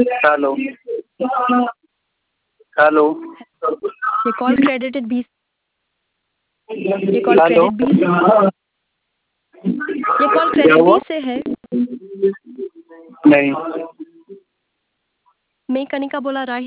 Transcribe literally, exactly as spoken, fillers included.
Hello hello ये call credited B ये call hello credit B से ये कॉल क्या क्रेडिट हुआ? बी से है। नहीं। मैं कनिका बोला राही